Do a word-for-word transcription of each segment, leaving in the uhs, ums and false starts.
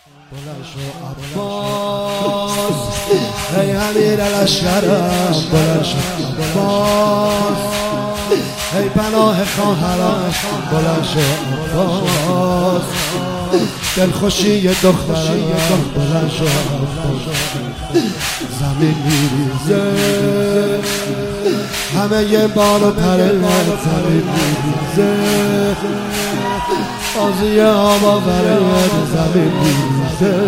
بلند شو عباس ای امیر لشکرم، بلند شو عباس ای پناه خواهرم، بلند شو عباس دلخوشی دخترم، بلند شو عباس زمین میریزه همه یه بال و پره زمین میریزه آزی آبا برد زمین میریزه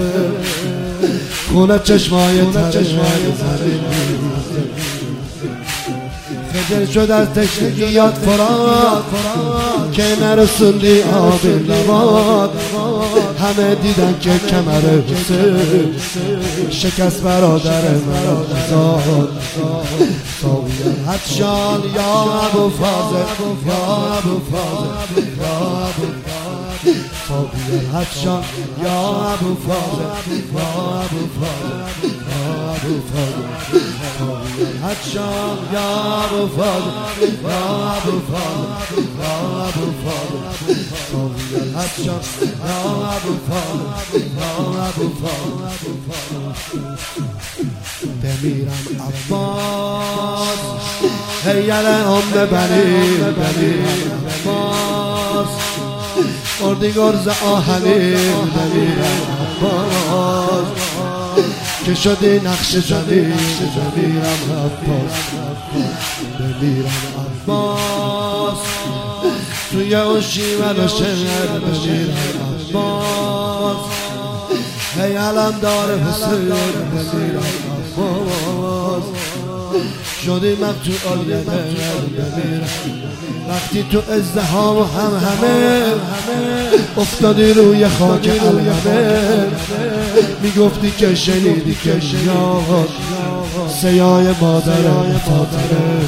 خونه چشمای تره زمین میریزه خجل شد از تشنگیات فرات که نرسوندی آب نبات همه دیدن که کمر حسین شکست برادر مرا زاد ساویان حدشان یا ابو فاضل یا ابو فاضل یا ابو فاضل ساویان حدشان یا ابو فاضل یا ابو فاضل یا ابو فاضل ساویان حدشان یا ابو فاضل یا ابو فاضل یا ابو فاضل ساویان حدشان یا ابو فاضل یا ابو فاضل بمیرم عباس هیل ام بنی بمیرم عباس اردی گرز آهنی بمیرم عباس که شدی نقش زنی بمیرم عباس بمیرم عباس توی اون شیون و شهر بمیرم عباس هی علم دار حسین بمیرم عباس شدی مقتوع آلیه بمیرم وقتی تو ازدهام و هم همه افتادی روی خاک علمه میگفتی که شنیدی که شنیاد سیای مادر فاطمه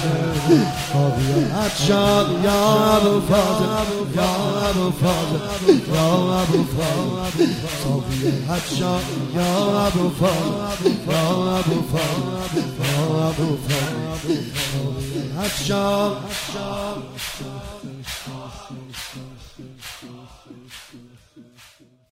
آبیان حدشان یا ابو فاضل یا ابو فاضل یا ابو فاضل آبیان حدشان یا ابو فاضل یا ابو فاضل یا ابو فاضل آبیان حدشان